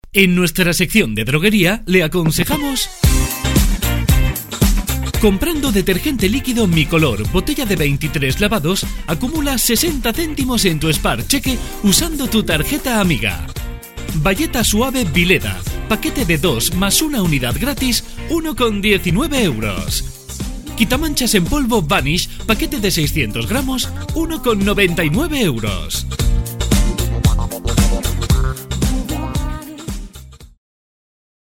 En nuestra sección de droguería le aconsejamos: comprando detergente líquido Micolor, botella de 23 lavados, acumula 60 céntimos en tu Spar Cheque usando tu tarjeta amiga. Bayeta suave Vileda, paquete de 2 más una unidad gratis, 1,19 euros. Quitamanchas en polvo Vanish, paquete de 600 gramos, 1,99 euros.